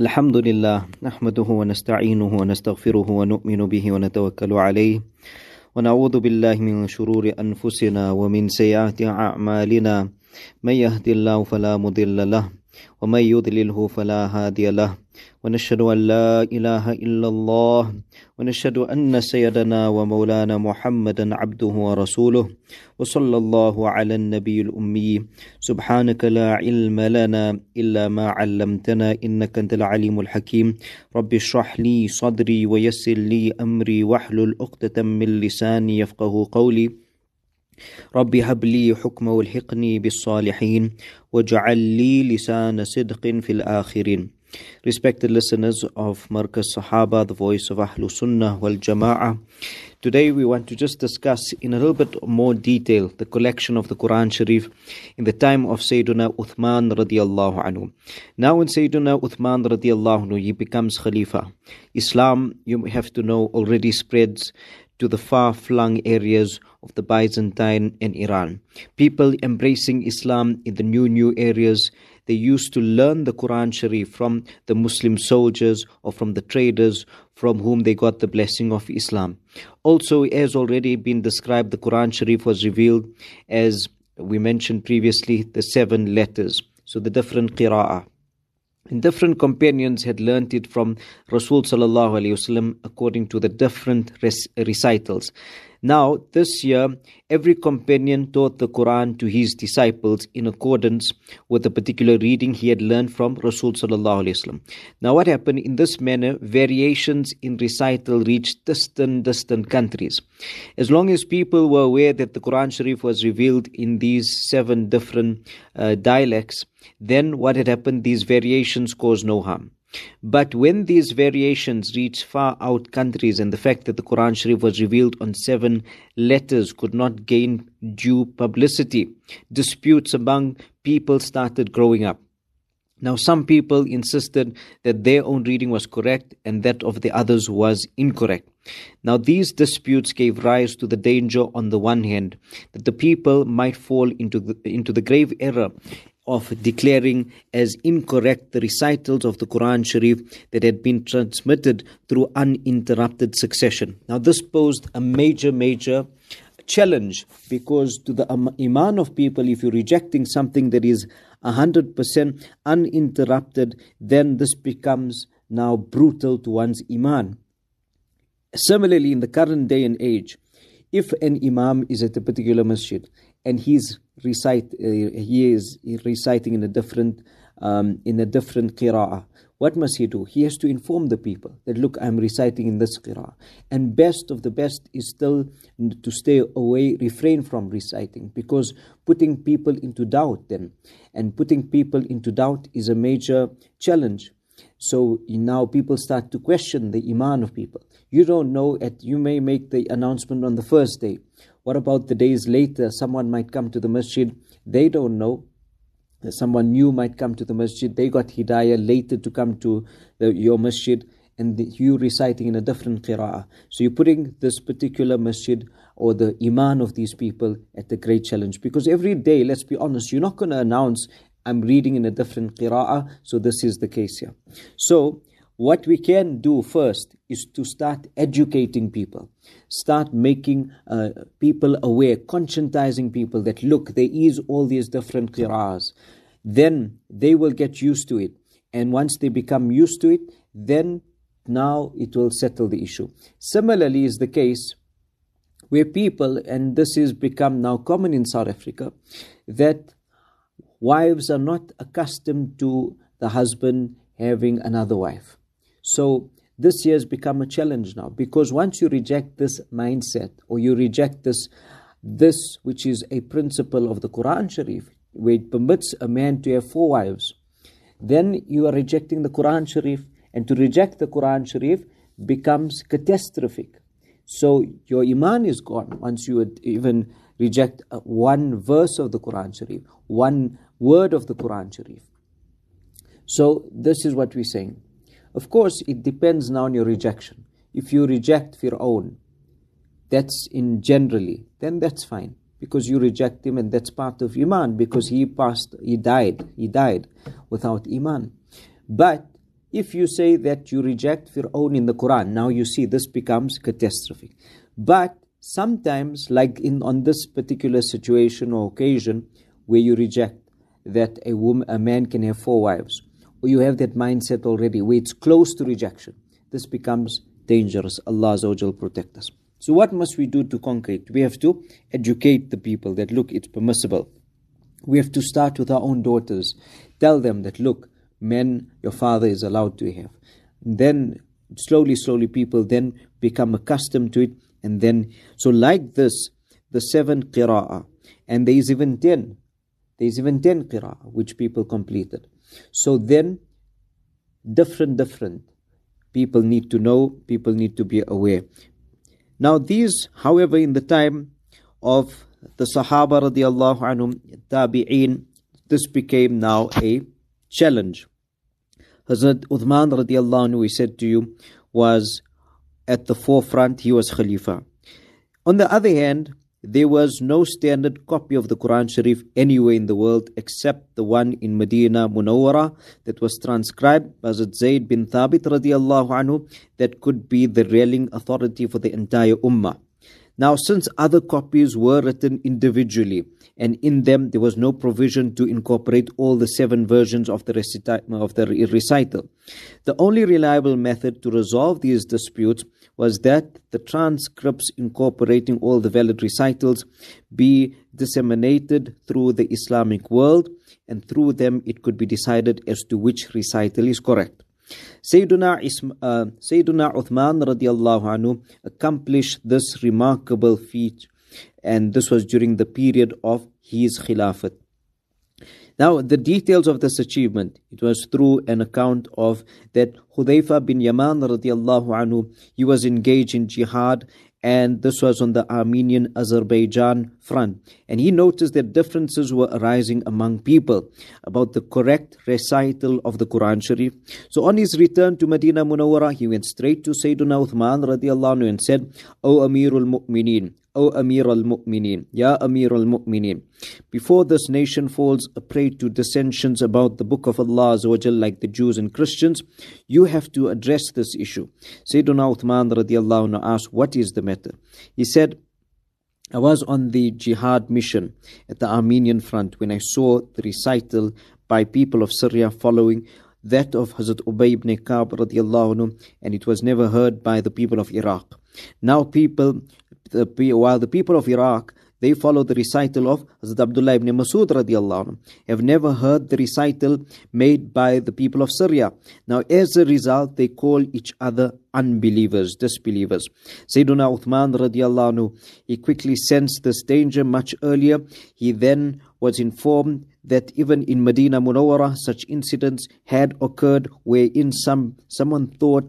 الحمد لله نحمده ونستعينه ونستغفره ونؤمن به ونتوكل عليه ونعوذ بالله من شرور أنفسنا ومن سيئات أعمالنا من يهد الله فلا مضل له ومن يضلله فلا هادي له ونشهد أن لا إله إلا الله ونشهد أن سيدنا ومولانا محمدا عبده ورسوله وصلى الله على النبي الأمي سبحانك لا علم لنا إلا ما علمتنا إنك أنت العليم الحكيم رب اشرح لي صدري ويسر لي أمري واحلل عقدة من لساني يفقه قولي رب هب لي حكما والحقني بالصالحين واجعل لي لسان صدق في الآخرين. Respected listeners of Markaz Sahaba, the voice of Ahlus Sunnah wal Jama'ah, today we want to just discuss in a little bit more detail the collection of the Quran Sharif in the time of Sayyiduna Uthman radiallahu anhu. Now when Sayyiduna Uthman radiallahu anhu, he becomes Khalifa. Islam, you have to know, already spreads to the far-flung areas of the Byzantine and Iran. People embracing Islam in the new areas. They used to learn the Quran Sharif from the Muslim soldiers or from the traders from whom they got the blessing of Islam. Also, as already been described, the Quran Sharif was revealed, as we mentioned previously, the 7 letters. So the different qira'ah. And different companions had learnt it from Rasul sallallahu alaihi wasallam according to the different recitals. Now, this year, every companion taught the Quran to his disciples in accordance with the particular reading he had learned from Rasul sallallahu alaihi wasallam. Now, what happened in this manner? Variations in recital reached distant countries. As long as people were aware that the Quran Sharif was revealed in these 7 different dialects, then what had happened? These variations caused no harm. But when these variations reached far out countries and the fact that the Quran Sharif was revealed on 7 letters could not gain due publicity, disputes among people started growing up. Now some people insisted that their own reading was correct and that of the others was incorrect. Now these disputes gave rise to the danger on the one hand that the people might fall into the grave error of declaring as incorrect the recitals of the Quran Sharif that had been transmitted through uninterrupted succession. Now this posed a major challenge, because to the iman of people, if you're rejecting something that is 100% uninterrupted, then this becomes now brutal to one's iman. Similarly, in the current day and age, if an imam is at a particular masjid and he is reciting in a different qira'ah, what must he do? He has to inform the people that, look, I'm reciting in this qira'ah. And best of the best is still to stay away, refrain from reciting, because putting people into doubt and putting people into doubt is a major challenge. So now people start to question the iman of people. You don't know, you may make the announcement on the first day. What about the days later? Someone might come to the masjid, they don't know. Someone new might come to the masjid, they got hidayah later to come to your masjid, and you reciting in a different qira'ah. So you're putting this particular masjid or the iman of these people at a great challenge. Because every day, let's be honest, you're not going to announce, I'm reading in a different qira'ah, so this is the case here. So what we can do first is to start educating people, start making people aware, conscientizing people that, look, there is all these different qira'ahs. Then they will get used to it. And once they become used to it, then now it will settle the issue. Similarly is the case where people, and this has become now common in South Africa, that wives are not accustomed to the husband having another wife. So this year has become a challenge now, because once you reject this mindset, or you reject this which is a principle of the Quran Sharif, where it permits a man to have 4 wives, then you are rejecting the Quran Sharif, and to reject the Quran Sharif becomes catastrophic. So your iman is gone once you would even reject one verse of the Quran Sharif, one word of the Quran Sharif. So this is what we're saying. Of course, it depends now on your rejection. If you reject Fir'aun, that's in generally, then that's fine, because you reject him and that's part of iman, because he died without iman. But if you say that you reject Fir'aun in the Quran, now you see this becomes catastrophic. But sometimes, like on this particular situation or occasion, where you reject that a man can have 4 wives, or you have that mindset already where it's close to rejection, this becomes dangerous. Allah Azza wa Jal protect us. So what must we do to conquer it? We have to educate the people that, look, it's permissible. We have to start with our own daughters. Tell them that, look, men, your father is allowed to have. And then slowly people then become accustomed to it. And then, so like this, the 7 qira'ah, and there is even 10 qira'ah which people completed. So then, different people need to know, people need to be aware. Now these, however, in the time of the Sahaba radiallahu anhum, Tabi'een, this became now a challenge. Hazrat Uthman radiallahu anhu, we said to you, was at the forefront, he was Khalifa. On the other hand, there was no standard copy of the Quran Sharif anywhere in the world except the one in Medina Munawwara that was transcribed by Hazrat Zayd bin Thabit radiallahu anhu, that could be the railing authority for the entire Ummah. Now, since other copies were written individually, and in them there was no provision to incorporate all the 7 versions of the recital, the only reliable method to resolve these disputes was that the transcripts incorporating all the valid recitals be disseminated through the Islamic world, and through them it could be decided as to which recital is correct. Sayyiduna Uthman radiallahu anhu accomplished this remarkable feat, and this was during the period of his Khilafat. Now, the details of this achievement, it was through an account of that Hudayfa bin Yaman radiallahu anhu, he was engaged in jihad, and this was on the Armenian-Azerbaijan front. And he noticed that differences were arising among people about the correct recital of the Quran Sharif. So on his return to Medina Munawwara, he went straight to Sayyiduna Uthman radiallahu anhu and said, O Amirul Mu'mineen, O Amir al-Mu'mineen, Ya Amir al-Mu'mineen, before this nation falls a prey to dissensions about the book of Allah Azza wa Jal, like the Jews and Christians, you have to address this issue. Sayyiduna Uthman radiallahu anhu asked, what is the matter? He said, I was on the jihad mission at the Armenian front when I saw the recital by people of Syria following that of Hazrat Ubay ibn Ka'b radiallahu anhu, and it was never heard by the people of Iraq. Now while the people of Iraq, they follow the recital of Hazrat Abdullah ibn Masud radiallahu anhu, have never heard the recital made by the people of Syria. Now as a result, they call each other unbelievers, disbelievers. Sayyiduna Uthman radiallahu anhu, he quickly sensed this danger much earlier. He then was informed that even in Medina Munawwara, such incidents had occurred wherein someone taught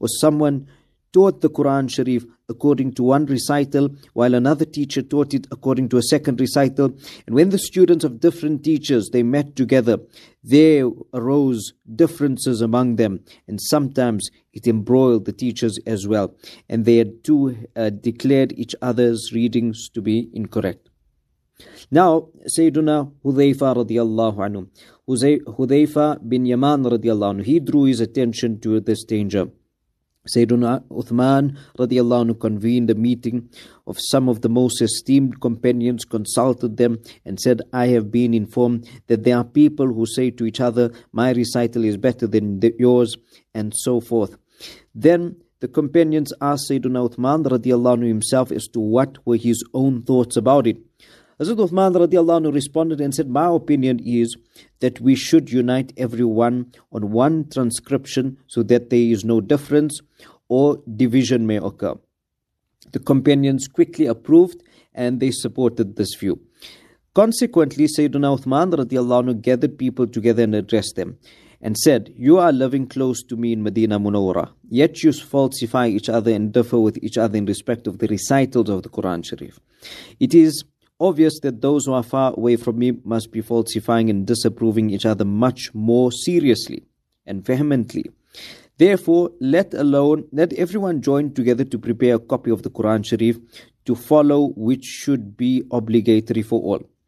the Quran Sharif according to one recital, while another teacher taught it according to a second recital. And when the students of different teachers, they met together, there arose differences among them, and sometimes it embroiled the teachers as well. And they had declared each other's readings to be incorrect. Now, Sayyiduna Hudayfa radiallahu anhu, Hudayfa bin Yaman radiallahu anhu, he drew his attention to this danger. Sayyiduna Uthman radiallahu anhu convened a meeting of some of the most esteemed companions, consulted them and said, I have been informed that there are people who say to each other, my recital is better than yours, and so forth. Then the companions asked Sayyiduna Uthman radiallahu anhu himself as to what were his own thoughts about it. Hazrat Uthman radiallahu anhu responded and said, my opinion is that we should unite everyone on one transcription so that there is no difference or division may occur. The companions quickly approved and they supported this view. Consequently, Sayyiduna Uthman radiallahu anhu gathered people together and addressed them and said, you are living close to me in Medina Munawwara, yet you falsify each other and differ with each other in respect of the recitals of the Quran Sharif. It is obvious that those who are far away from me must be falsifying and disapproving each other much more seriously and vehemently. Therefore, let everyone join together to prepare a copy of the Quran Sharif to follow, which should be obligatory for all.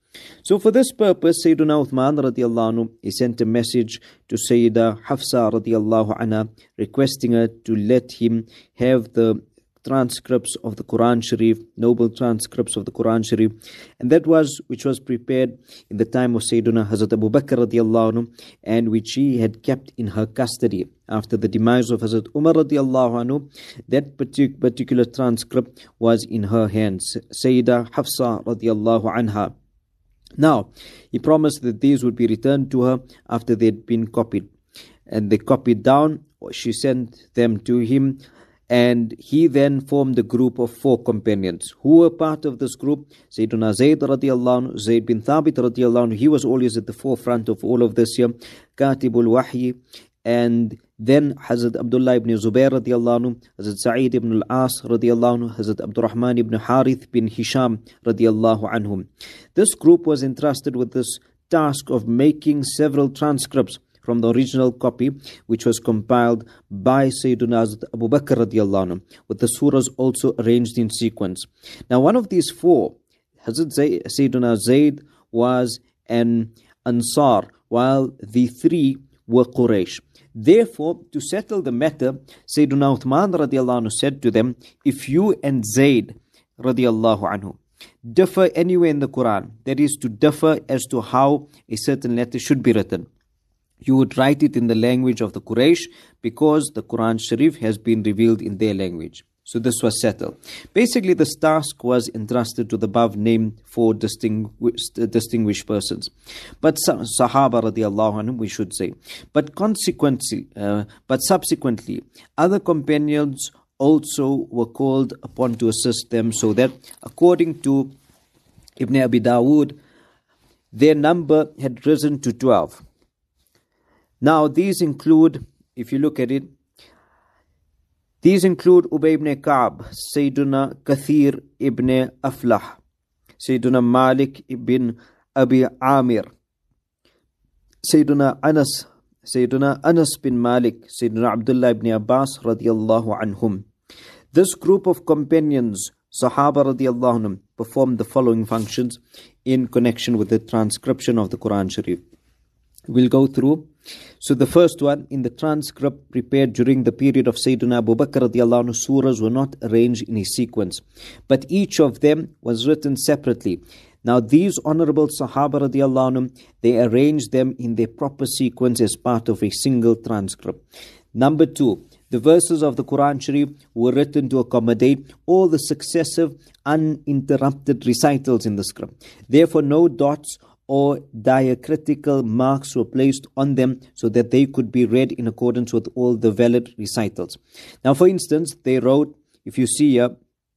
So for this purpose, Sayyiduna Uthman radiallahu anhu, he sent a message to Sayyida Hafsa radiallahu anha, requesting her to let him have the transcripts of the Quran Sharif, noble transcripts of the Quran Sharif, and that was which was prepared in the time of Sayyiduna Hazrat Abu Bakr radiallahu anhu, and which he had kept in her custody after the demise of Hazrat Umar radiallahu anhu. That particular transcript was in her hands, Sayyida Hafsa radiallahu anha. Now, he promised that these would be returned to her after they had been copied. And they copied down, she sent them to him, and he then formed a group of 4 companions. Who were part of this group? Sayyiduna Zayd radiallahu anhu, Zayd bin Thabit radiallahu anhu, he was always at the forefront of all of this here, Katibul Wahyi, and then Hazrat Abdullah ibn Zubair radiallahu anhu, Hazrat Sa'id ibn al-As radiallahu anhu, Hazrat Abdurrahman ibn Harith bin Hisham radiallahu anhum. This group was entrusted with this task of making several transcripts from the original copy, which was compiled by Sayyiduna Hazrat Abu Bakr radiallahu anhu, with the surahs also arranged in sequence. Now, one of these 4, Hazrat Sayyiduna Zayd was an Ansar, while the 3 were Quraysh. Therefore, to settle the matter, Sayyiduna Uthman radiallahu anhu said to them, if you and Zayd radiallahu anhu differ anywhere in the Quran, that is to differ as to how a certain letter should be written, you would write it in the language of the Quraysh, because the Quran Sharif has been revealed in their language. So this was settled. Basically, this task was entrusted to the above named 4 distinguished persons. But Sahaba radiallahu anhum, we should say. But subsequently, other companions also were called upon to assist them, so that according to Ibn Abi Dawood, their number had risen to 12. Now these include, if you look at it, these include Ubay ibn Ka'b, Sayyiduna Kathir ibn Aflah, Sayyiduna Malik ibn Abi Amir, Sayyiduna Anas bin Malik, Sayyiduna Abdullah ibn Abbas radiallahu anhum. This group of companions, Sahaba radiallahu anhum, performed the following functions in connection with the transcription of the Quran Sharif. We'll go through. So the first one, in the transcript prepared during the period of Sayyidina Abu Bakr radiallahu anhu, surahs were not arranged in a sequence, but each of them was written separately. Now these honorable Sahaba radiallahu anhu, they arranged them in their proper sequence as part of a single transcript. Number 2, the verses of the Quran Sharif were written to accommodate all the successive uninterrupted recitals in the script. Therefore, no dots or diacritical marks were placed on them, so that they could be read in accordance with all the valid recitals. Now, for instance, they wrote, if you see here,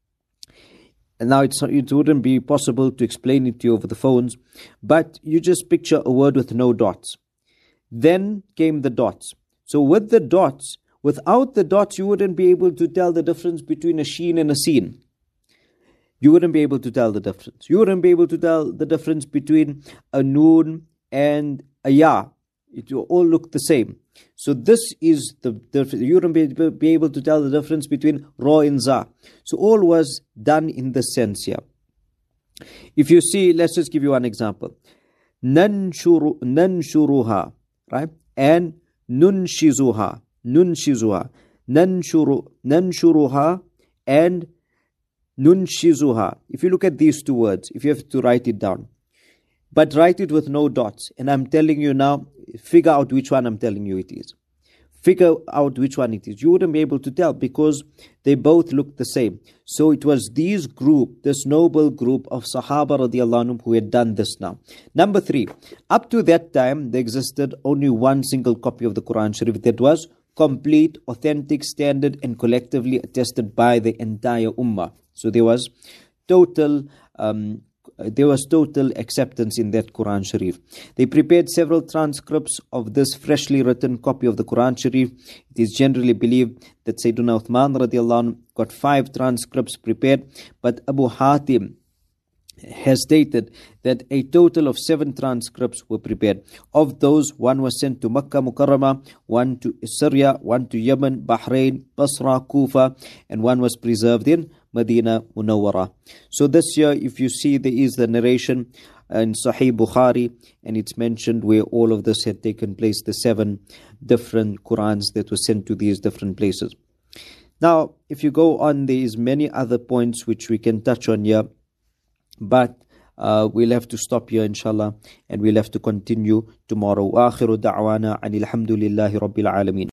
and now it wouldn't be possible to explain it to you over the phones, but you just picture a word with no dots. Then came the dots. So with the dots, without the dots, you wouldn't be able to tell the difference between a sheen and a seen. You wouldn't be able to tell the difference. You wouldn't be able to tell the difference between a noon and a ya. It will all look the same. So this is the difference. You wouldn't be able to tell the difference between ra and za. So all was done in the sense here. If you see, let's just give you one example. Nanshuruha, right? And nunshizuha. Nanshuruha and nunshizuha. If you look at these 2 words, if you have to write it down, but write it with no dots, and I'm telling you now, figure out which one I'm telling you it is. Figure out which one it is. You wouldn't be able to tell, because they both look the same. So it was this noble group of Sahaba radiallahu anhum who had done this now. Number 3, up to that time, there existed only one single copy of the Quran Sharif that was complete, authentic, standard, and collectively attested by the entire Ummah. So there was total acceptance in that Quran Sharif. They prepared several transcripts of this freshly written copy of the Quran Sharif. It is generally believed that Sayyiduna Uthman radiallahu anhu got 5 transcripts prepared, but Abu Hatim has stated that a total of 7 transcripts were prepared. Of those, 1 was sent to Makkah Mukarramah, 1 to Syria, 1 to Yemen, Bahrain, Basra, Kufa, and 1 was preserved in Medina Munawwara. So this year, if you see, there is the narration in Sahih Bukhari, and it's mentioned where all of this had taken place, the 7 different Qurans that were sent to these different places. Now, if you go on, there is many other points which we can touch on here, but we'll have to stop here, inshallah, and we'll have to continue tomorrow. Akhiru da'wana anil hamdulillahi rabbil alameen.